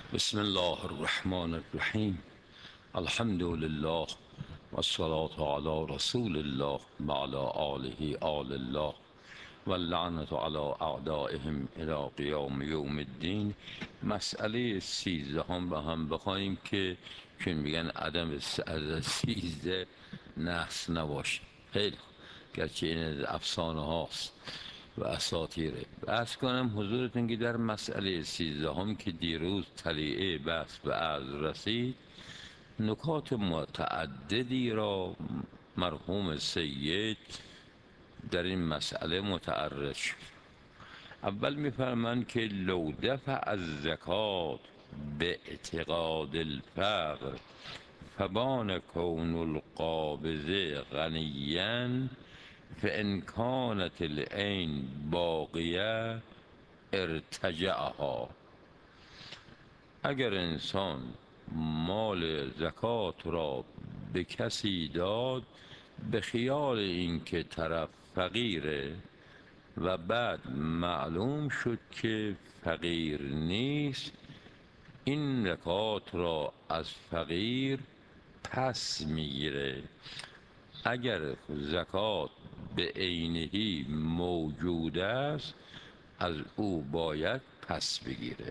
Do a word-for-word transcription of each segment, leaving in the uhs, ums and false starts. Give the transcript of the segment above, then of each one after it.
بسم الله الرحمن الرحیم. الحمد لله والصلاة على رسول الله وعلى آله آل الله واللعنة على اعدائهم الى قیام یوم الدین. مسئله سیزدهم را هم بخواهیم که چون میگن عدم س- عدد سیزده نحس نباشه. خیلی خوب. گرچه این افسانه هاست و اساطیره. بحث کنم حضورتون که در مسئله سیزدهم که دیروز طلیعه بحث به عرض رسید، نکات متعددی را مرحوم سید در این مسئله متعرض شد. اول میفرمند که لو دفع از زکات به اعتقاد الفقر فبان کون القابض غنیا فان کانت العین باقیه ارتجعها. اگر انسان مال زکات را به کسی داد به خیال اینکه طرف فقیره و بعد معلوم شد که فقیر نیست، این زکات را از فقیر پس میگیره. اگر زکات به عینهی موجود است از او باید پس بگیره.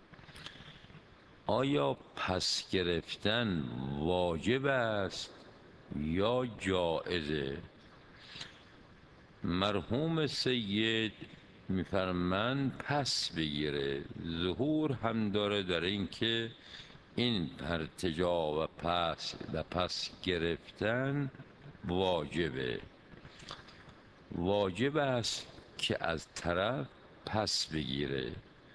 آیا پس گرفتن واجب است یا جایزه؟ مرحوم سید میفرمند پس بگیره. ظهور هم داره در این که این ارتجاع و پس و پس گرفتن واجبه. واجب است که از طرف پس بگیره.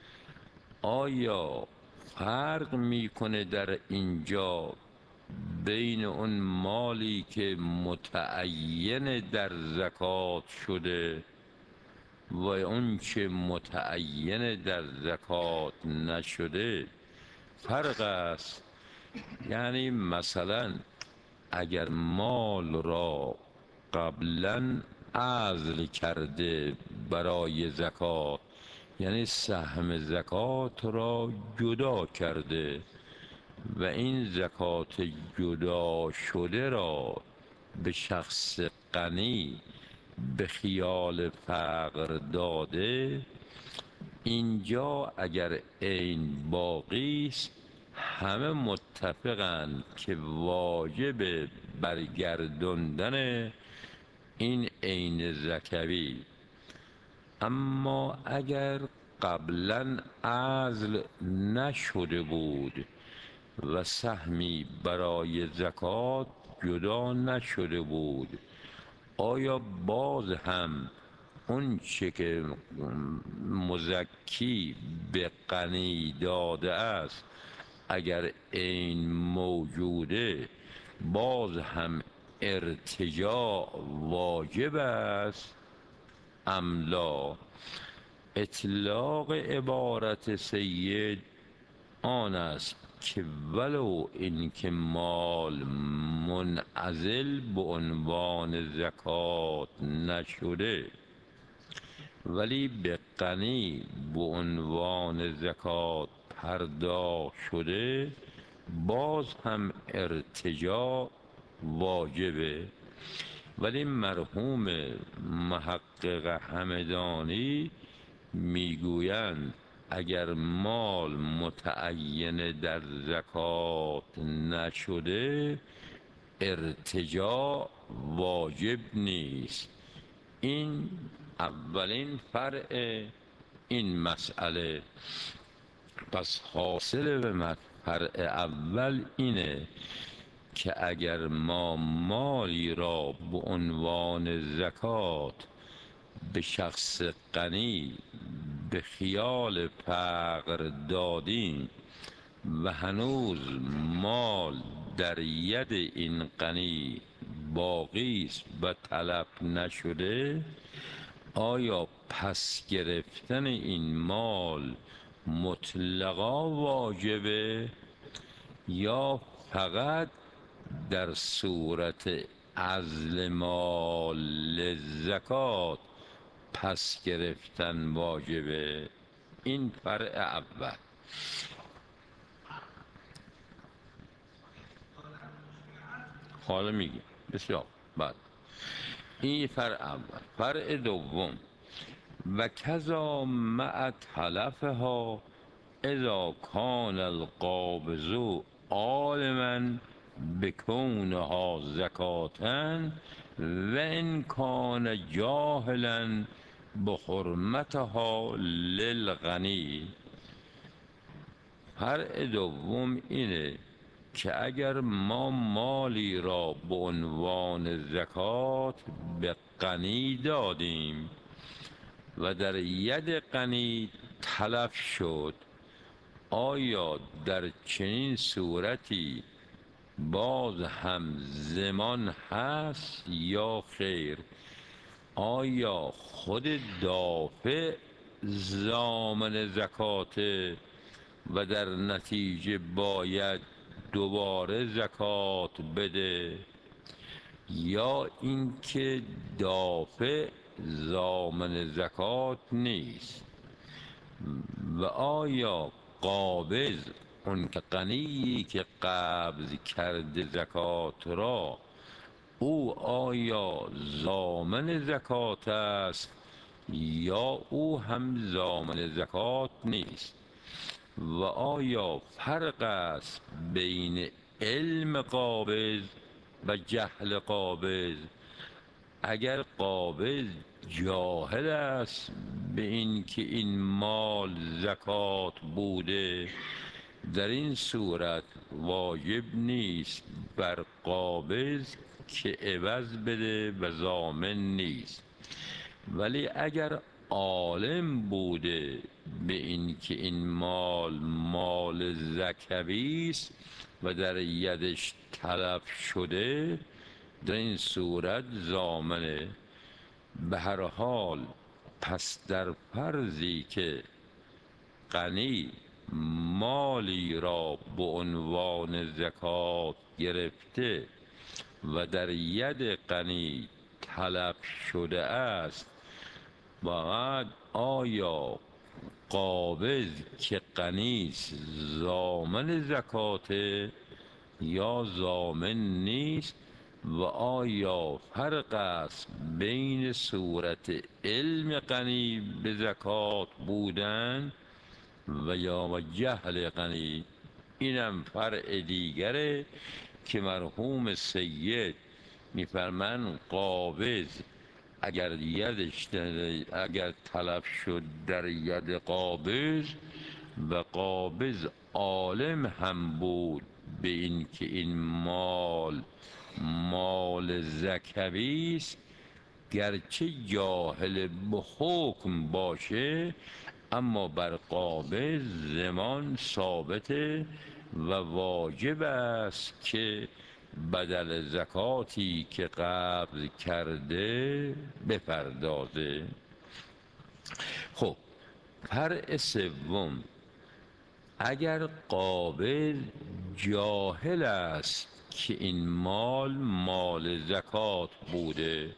آیا فرق میکنه در اینجا بین اون مالی که متعین در زکات شده و اون چه متعین در زکات نشده؟ فرق است. یعنی مثلا اگر مال را قبلا عزل کرده برای زکات، یعنی سهم زکات را جدا کرده و این زکات جدا شده را به شخص غنی به خیال فقر داده، اینجا اگر عین باقی است همه متفقند که واجب برگرداندن این عین زکوی. اما اگر قبلا عزل نشده بود و سهمی برای زکات جدا نشده بود، آیا باز هم اون چه که مزکی به غنی داده است اگر عین موجوده باز هم ارتجاع واجب است ام لا؟ اطلاق عبارت سید آن است که ولو اینکه مال منعزل به عنوان زکات نشده ولی به غنی به عنوان زکات پرداخت شده، باز هم ارتجاع واجبه. ولی مرحوم محقق همدانی میگویند اگر مال متعین در زکات نشده ارتجاع واجب نیست. این اولین فرع این مسئله. پس حاصل به فرع اول اینه که اگر ما مالی را به عنوان زکات به شخص غنی به خیال فقر دادیم و هنوز مال در ید این غنی باقی است و تلف نشده، آیا پس گرفتن این مال مطلقا واجبه یا فقط در صورت عزل مال زکات پس گرفتن واجبه؟ این فرع اول. حالا میگیم. بسیار بعد این فرع اول. فرع دوم، و کذا مع تلفها اذا کان القابض عالما بکونها زکاة و ان کان جاهلا بحرمتها للغنی. فرع دوم اینه که اگر ما مالی را به عنوان زکات به غنی دادیم و در ید غنی تلف شد، آیا در چنین صورتی باز هم ضمان هست یا خیر؟ آیا خود دافع ضامن زکاته و در نتیجه باید دوباره زکات بده، یا اینکه دافع ضامن زکات نیست؟ و آیا قابض، اون که غنی که قبض کرده زکات را، او آیا ضامن زکات است یا او هم ضامن زکات نیست؟ و آیا فرق است بین علم قابض و جهل قابض؟ اگر قابض جاهل است به این که این مال زکات بوده، در این صورت واجب نیست بر قابض که عوض بده و ضامن نیست. ولی اگر عالم بوده به این که این مال مال زکوی است و در یدش تلف شده، در این صورت ضامنه. به هر حال پس در فرضی که غنی مالی را به عنوان زکات گرفته و در ید غنی تلف شده است، بعد آیا قابض که غنی ضامن زکاته یا ضامن نیست؟ و آیا فرق است بین صورت علم غنی به زکات بودن و یا جهل غنی؟ اینم فرع دیگره که مرحوم سید میفرمان قابض اگر یدش اگر تلف شد در ید قابض و قابض عالم هم بود به این که این مال مال زکوی است، گرچه جاهل به حکم باشه اما بر قابض ضمان ثابته و واجب است که بدل زکاتی که قبض کرده بپردازه. خب فرع سوم، اگر قابض جاهل است که این مال مال زکات بوده،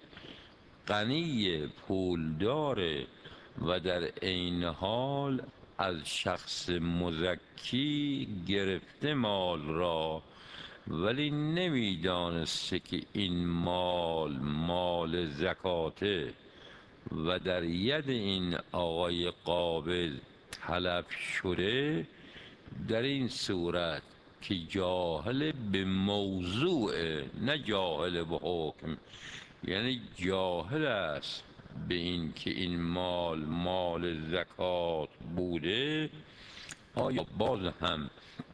غنی پولداره و در عین حال از شخص مزکی گرفته مال را، ولی نمیدانسته که این مال مال زکاته و در ید این آقای قابض تلف شده، در این صورت که جاهل به موضوع نه جاهل به حکم، یعنی جاهل است به این که این مال مال زکات بوده، آیا باز هم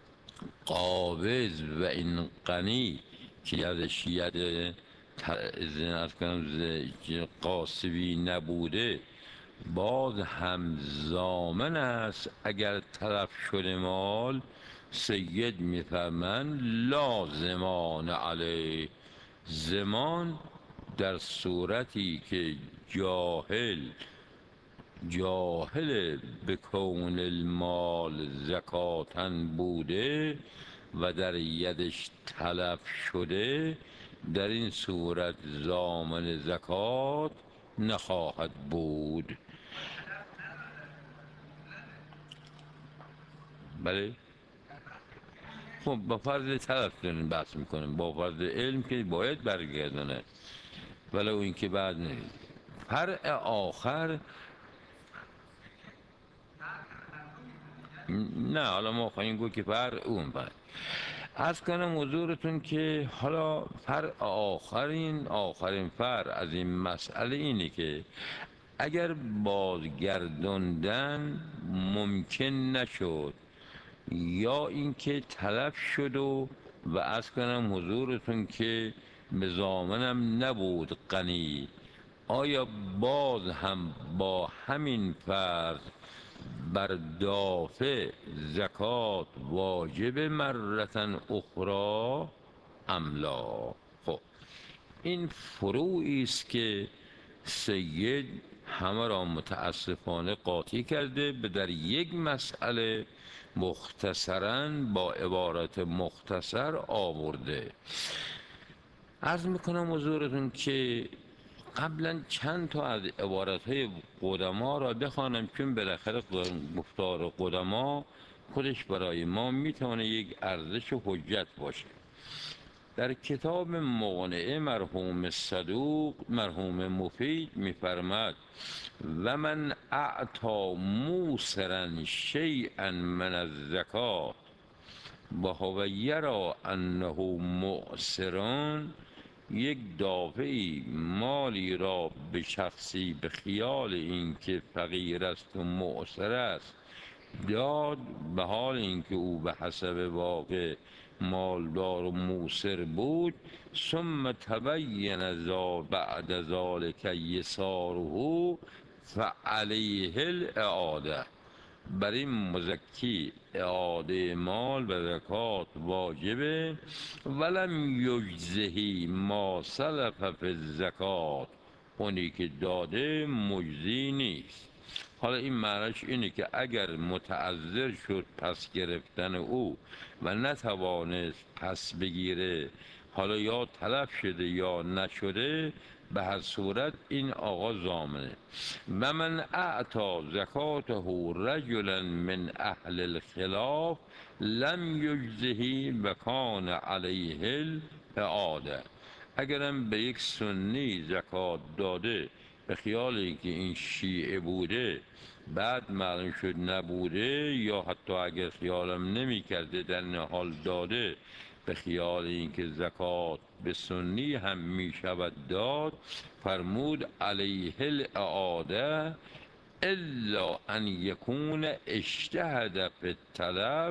قابض و این غنی که یدش ید قاسبی نبوده باز هم ضامن است اگر تلف شده مال؟ سید میفرمند لا ضمان علیه. ضمان در صورتی که جاهل جاهل به کون المال زکاتن بوده و در یدش تلف شده، در این صورت ضامن زکات نخواهد بود. بله. خب با فرض طرف داریم بحث میکنیم، با فرض علم که باید برگردونه، ولو اینکه بعد نیست. فرع آخر نه، حالا ما خواهیم گفت که فرع اون فرع. عرض کنم حضورتون که حالا فرع آخرین آخرین فرع از این مسئله اینه که اگر بازگرداندن ممکن نشد یا اینکه تلف شد و و عرض کنم حضورتون که به ضامنم نبود غنی، آیا باز هم با همین فرض بر دافع زکات واجب مرتن اخرى ام لا؟ خب این فروعی است که سید همه را متاسفانه قاطی کرده به در یک مسئله مختصرا با عبارت مختصر آورده. عرض میکنم حضورتون که قبلا چند تا از عبارت های قدما را بخوانم، چون بالاخره گفتار قدما خودش برای ما میتونه یک ارزش و حجت باشه. در کتاب مقنعه مرحوم صدوق مرحوم مفید میفرماد و من اعطا موسرا شیئا من الزکات و هو یرا انه معسران، یک دافعی مالی را به شخصی به خیال اینکه فقیر است و معسر است داد، به حال اینکه او به حسب واقع مالدار و موسر بود، ثم تبین ذا بعد ذلک یساره فعلیه الاعاده، بر این مزکی اعاده مال به زکات واجبه. ولم یجزهی ما سلف فی الزکات، اونی که داده مجزی نیست. حالا این معنیش اینه که اگر متعذر شد پس گرفتن او و نتوانست پس بگیره، حالا یا تلف شده یا نشده، به هر صورت این آقا ضامنه. و من اعطا زکاته رجلا من اهل الخلاف لم یجزهی و کان علیه الاعاده، اگرم به یک سنی زکات داده به خیالی که این شیعه بوده بعد معلوم شد نبوده، یا حتی اگر خیالم نمی کرده در این حال داده به خیال اینکه زکات به سنی هم می شود داد، فرمود علیه الاعاده الا ان یکون اجتهد فی الطلب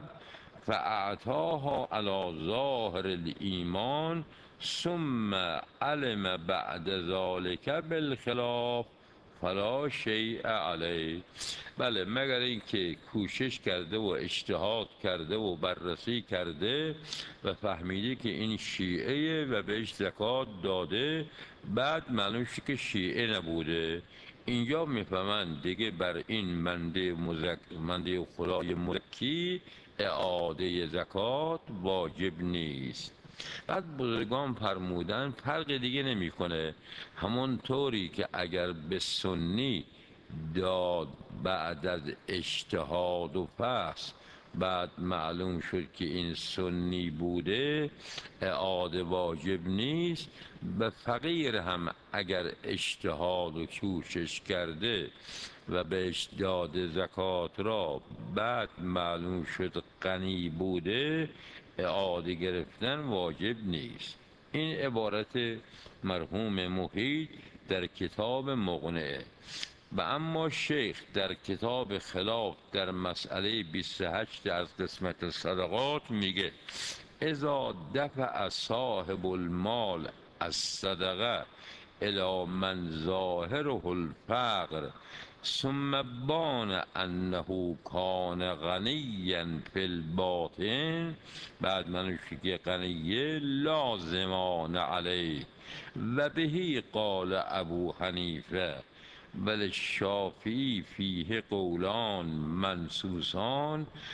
فاعطاها علی ظاهر الایمان ثم علم بعد ذلك بالخلاف فلا شیء علیه. بله، مگر اینکه کوشش کرده و اجتهاد کرده و بررسی کرده و فهمیده که این شیعه و بهش زکات داده، بعد معلوم شد که شیعه نبوده، اینجا میفهمند دیگه بر این منده مزک منده خدای مزکی اعاده زکات واجب نیست. بعد بزرگان فرمودن فرق دیگه نمیکنه، همون طوری که اگر به سنی داد بعد از اجتهاد و فحص بعد معلوم شد که این سنی بوده اعاده واجب نیست، به فقیر هم اگر اجتهاد و کوشش کرده و بهش داده زکات را بعد معلوم شد غنی بوده اعاده گرفتن واجب نیست. این عبارت مرحوم محید در کتاب مقنعه. و اما شیخ در کتاب خلاف در مسئله بیست و هشت از قسمت صدقات میگه اذا دفع صاحب المال الصدقه الی من ظاهره الفقر ثم بان انه کان غنیا فی الباطن، بعد منو که غنیه لازمان علیه و بهی قال ابو حنیفه بل الشافعی فیه قولان منصوصان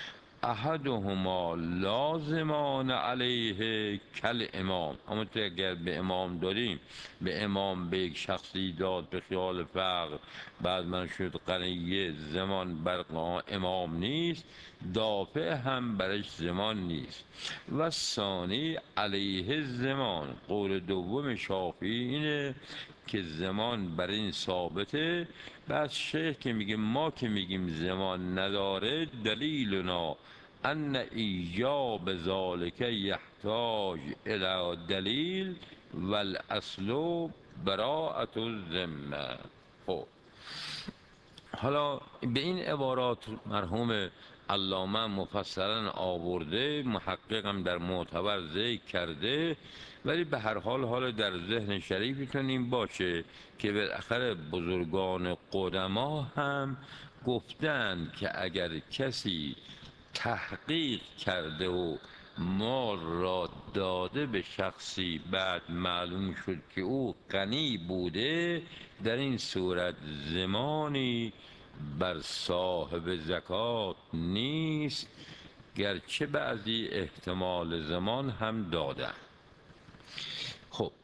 احدهما لازمان علیه کل امام. همونطور اگر به امام داریم، به امام به یک شخصی داد به خیال فقر، بعد من شد قنیه، زمان بر امام نیست، دافع هم برش زمان نیست. و ثانی علیه زمان، قول دوم شافعی اینه که زمان بر این ثابته. بعد شیخ که میگه ما که میگیم زمان نداره، دلیلنا ان ایجاب ذالک یحتاج الی دلیل والاصل براءت الذمه. خب حالا به این عبارات مرحوم علامه مفصلا آورده، محققم در معتبر ذکر کرده، ولی به هر حال حال در ذهن شریفتون این باشه که بالاخره بزرگان قدما هم گفتن که اگر کسی تحقیق کرده و مال را داده به شخصی، بعد معلوم شد که او غنی بوده، در این صورت زمانی بر صاحب زکات نیست، گرچه بعضی احتمال زمان هم دادن. خب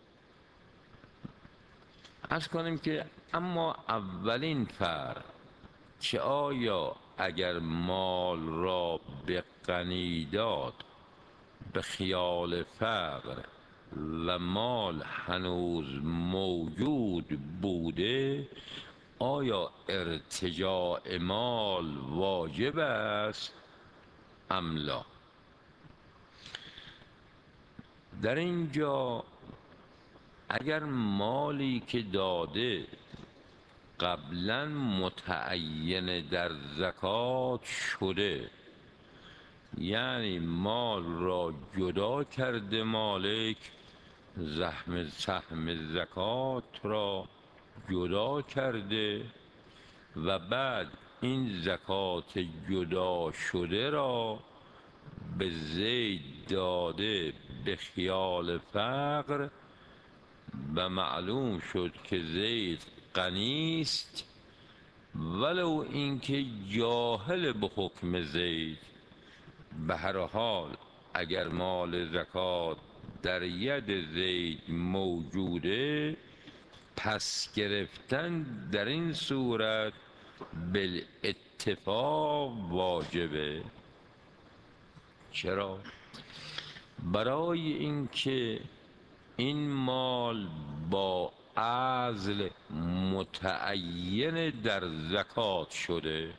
عرض کنیم که اما اولین فرق که آیا اگر مال را به غنی داد به خیال فقر و مال هنوز موجود بوده، آیا ارتجاع مال واجب است ام لا؟ در اینجا اگر مالی که داده قبلا متعین در زکات شده، یعنی مال را جدا کرده مالک، زحم سهم زکات را جدا کرده و بعد این زکات جدا شده را به زید داده به خیال فقر و معلوم شد که زید غنی است، ولو اینکه جاهل به حکم زید. به هر حال اگر مال زکات در ید زید موجوده، پس گرفتن در این صورت بالاتفاق واجبه. چرا؟ برای اینکه این مال با عزل متعین در زکات شده.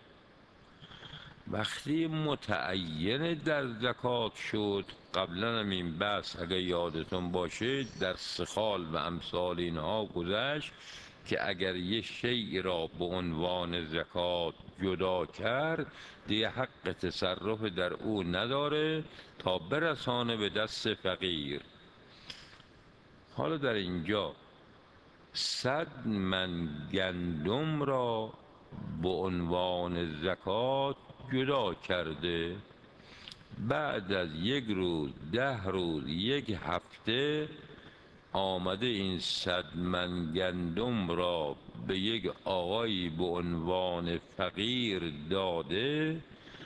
وقتی متعین در زکات شد، قبلا هم این بحث اگر یادتون باشه در سخال و امثال اینها گذشت که اگر یه شیء را به عنوان زکات جدا کرد، دیگه حق تصرف در او نداره تا برسانه به دست فقیر. حالا در اینجا صد من گندم را به عنوان زکات جدا کرده، بعد از یک روز، ده روز، یک هفته آمده این صد من گندم را به یک آقایی به عنوان فقیر داده،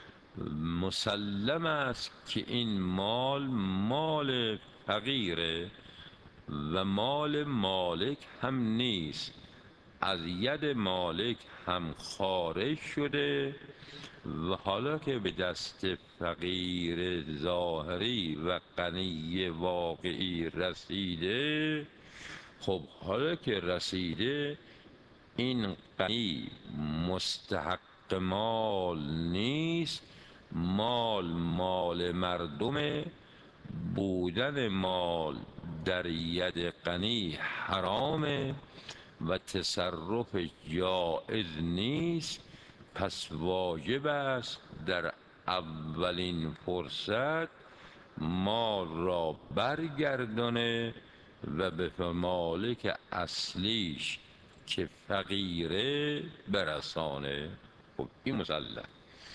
مسلم است که این مال مال فقیره و مال مالک هم نیست، از ید مالک هم خارج شده و حالا که به دست فقیر ظاهری و غنی واقعی رسیده، خب حالا که رسیده، این غنی مستحق مال نیست، مال مال مردمه، بودن مال در ید غنی حرامه و تصرف جائز نیست. پس واجب است در اولین فرصت مال را برگردانه و به مالک اصلیش که فقیره برسانه. خب این مسلم.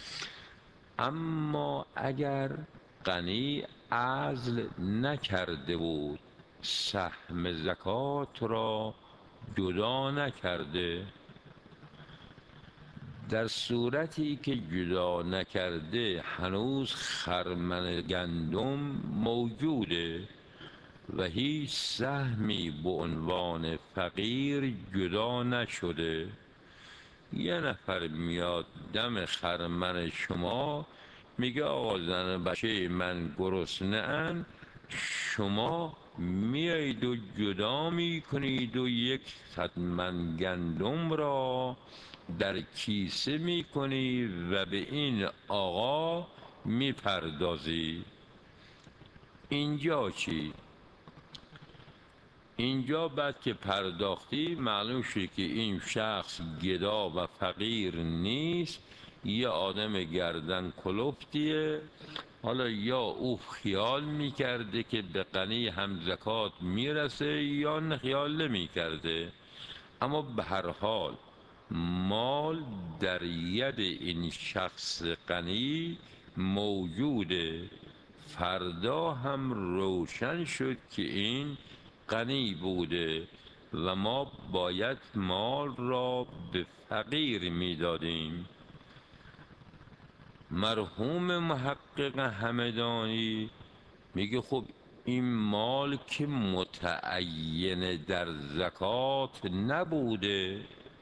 اما اگر غنی عزل نکرده بود، سهم زکات را جدا نکرده، در صورتی که جدا نکرده هنوز خرمن گندم موجوده و هیچ سهمی به عنوان فقیر جدا نشده. یه نفر میاد دم خرمن شما میگه آقا زن بچه من گرسنه ان، شما میایید و جدا میکنید و یک صد من گندم را در کیسه میکنی و به این آقا میپردازی. اینجا چی؟ اینجا بعد که پرداختی معلوم شد که این شخص گدا و فقیر نیست، یه آدم گردن کلفتیه. حالا یا او خیال میکرده که به غنی هم زکات میرسه یا نه خیال نمیکرده، اما به هر حال مال در ید این شخص غنی موجوده. فردا هم روشن شد که این غنی بوده و ما باید مال را به فقیر میدادیم. مرحوم محقق همدانی میگه خب این مال که متعین در زکات نبوده،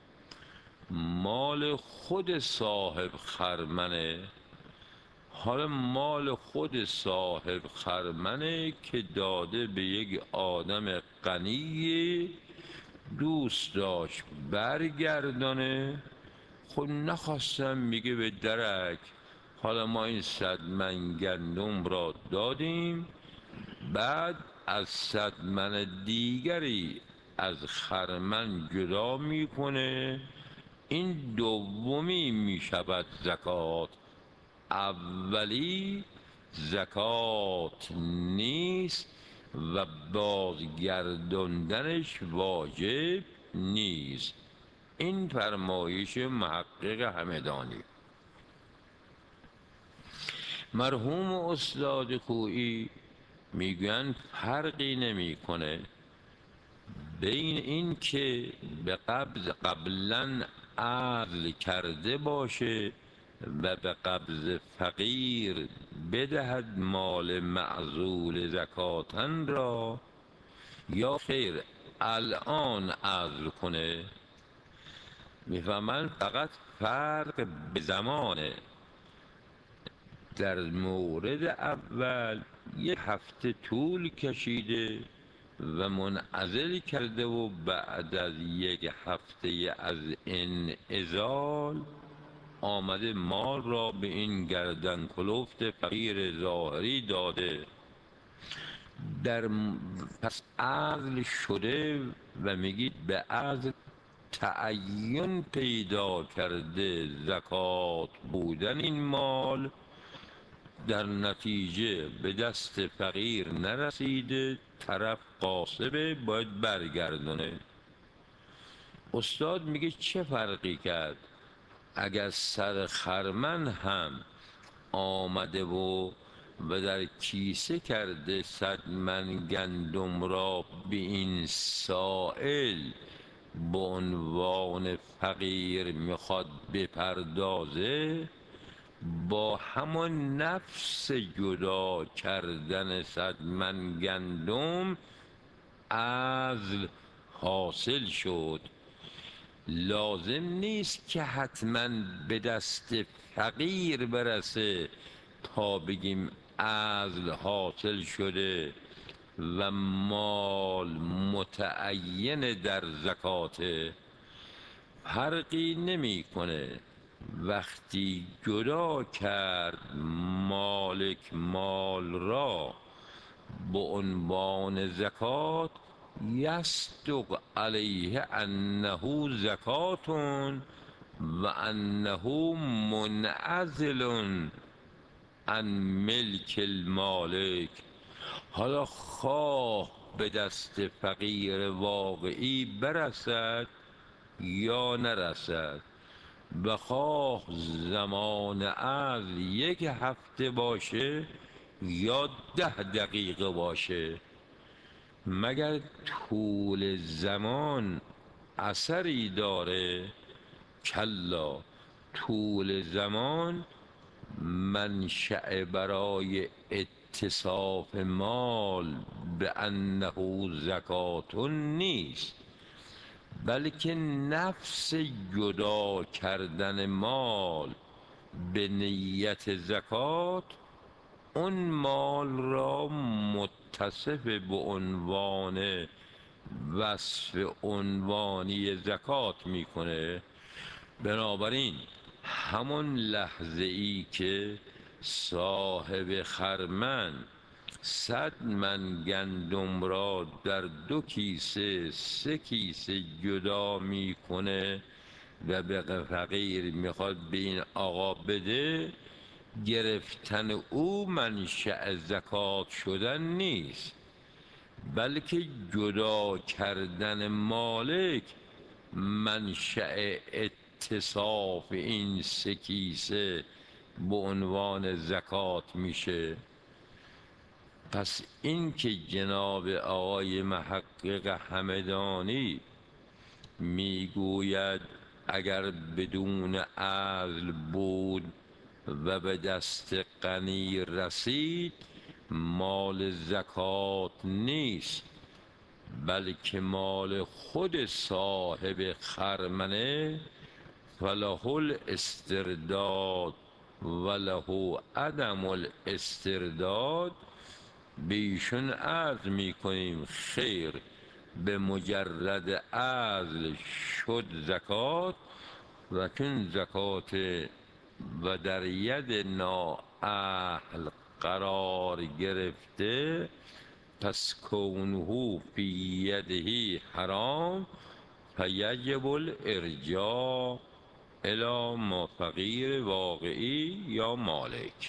مال خود صاحب خرمنه. حالا مال خود صاحب خرمنه که داده به یک آدم غنی، دوست داشت برگردانه، خب نخواستم، میگه به درک حالا ما این صد من گندم را دادیم، بعد از صد من دیگری از خرمن جدا میکنه، این دومی میشود زکات، اولی زکات نیست و بازگرداندنش واجب نیست. این فرمایش محقق همدانی. مرحوم استاد خویی میگن فرقی نمیکنه بین این که به قبض قبلا عدل کرده باشه و به قبض فقیر بدهد مال معزول زکاتن را، یا خیر الان عدل کنه. میفهمن فقط فرق به زمانه. در مورد اول یک هفته طول کشیده و منعزل کرده و بعد از یک هفته از انعزال آمده مال را به این گردن کلفت فقیر ظاهری داده. در پس عزل شده و میگید به عزل تعین پیدا کرده زکات بودن این مال، در نتیجه به دست فقیر نرسیده، طرف قاسبه، باید برگردونه. استاد میگه چه فرقی کرد اگر سر خرمن هم آمده و و در کیسه کرده صد من گندم را به این سائل به عنوان فقیر میخواد بپردازه، با همان نفس جدا کردن صد من گندم عزل حاصل شد. لازم نیست که حتما به دست فقیر برسه تا بگیم عزل حاصل شده و مال متعین در زکاته. فرقی نمیکنه وقتی جدا کرد مالک مال را به عنوان زکات، یصدق علیه انه زکات و انه منعزل عن ملک المالک. حالا خواه به دست فقیر واقعی برسد یا نرسد و خواه زمان عزل یک هفته باشه یا ده دقیقه باشه، مگر طول زمان اثری داره؟ کلا، طول زمان منشأ برای اتصاف مال به انه زکات نیست، بلکه نفس جدا کردن مال به نیت زکات اون مال را متصف به عنوان وصف عنوانی زکات میکنه. بنابراین همون لحظه ای که صاحب خرمن صد من گندم را در دو کیسه سه کیسه جدا میکنه و به فقیر میخواد به این آقا بده، گرفتن او منشأ زکات شدن نیست، بلکه جدا کردن مالک منشأ اتصاف این سه کیسه به عنوان زکات میشه. پس این که جناب آقای محقق همدانی میگوید اگر بدون عزل بود و به دست غنی رسید مال زکات نیست، بلکه مال خود صاحب خرمنه، فله الاسترداد وله عدم الاسترداد. بیشون عرض میکنیم خیر، به مجرد عزل شد زکات و چون زکات و در ید نااهل قرار گرفته پس کونه فی یده حرام فیجب الارجاع الی ما فقیر واقعی یا مالک.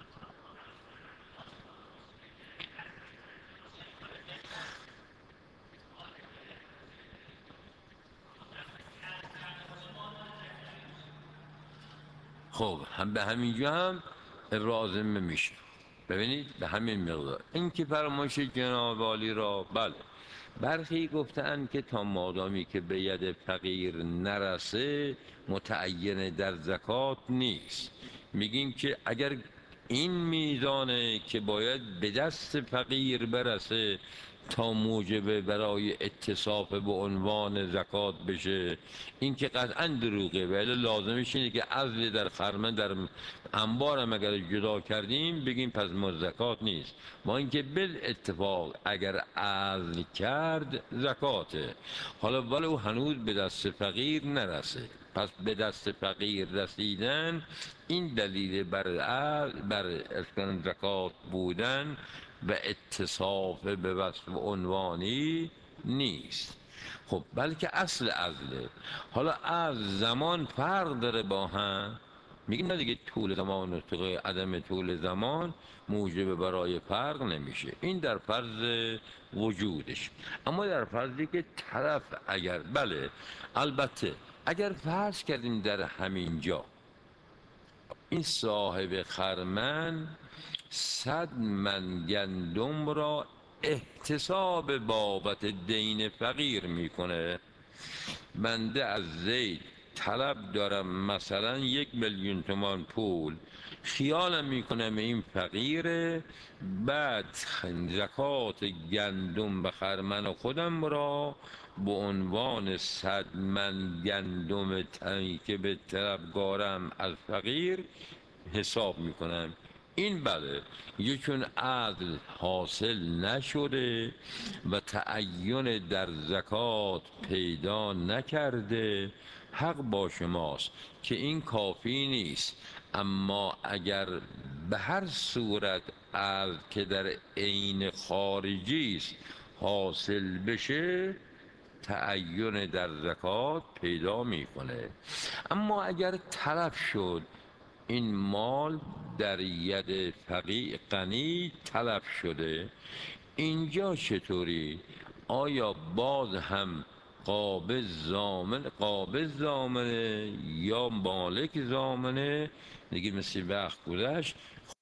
خب هم به همینجا هم ابراز میشه. ببینید به همین مقدار این که فرمایش جناب عالی را بله برخی گفتن که تا مادامی که به ید فقیر نرسه متعین در زکات نیست. میگیم که اگر این میزانه که باید به دست فقیر برسه تا موجب برای اتصاف به عنوان زکات بشه، این که قطعا دروغه، ولی لازمش اینه که عزل در خرمن در انبارم اگر جدا کردیم بگیم پس ما زکات نیست، با اینکه بل اتفاق اگر عزل کرد زکاته، حالا ولو هنوز به دست فقیر نرسه. پس به دست فقیر رسیدن این دلیل بر عزل بر اسکان زکات بودن و اتصاف به وصف عنوانی نیست. خب بلکه اصل عزله. حالا از زمان فرق داره با هم، میگیم نه دیگه طول زمان و عدم طول زمان موجب برای فرق نمیشه، این در فرض وجودش. اما در فرضی که طرف اگر بله البته اگر فرض کردیم در همین جا این صاحب خرمن صد من گندم را احتساب بابت دین فقیر میکنه، بنده از زید طلب دارم مثلا یک میلیون تومان پول، خیالم میکنم این فقیره، بعد زکات گندم به خرمن خودم را به عنوان صد من گندم تنی که به طلبگارم از فقیر حساب میکنم. این بله یه چون عدل حاصل نشده و تعین در زکات پیدا نکرده، حق با شماست که این کافی نیست. اما اگر به هر صورت عدل که در عین خارجی است حاصل بشه تعین در زکات پیدا میکنه. اما اگر تلف شد این مال در ید فقیر غنی تلف شده، اینجا چطوری؟ آیا باز هم قابض ضامن قابض ضامنه یا مالک ضامنه؟ دیگه مثل وقت گذشت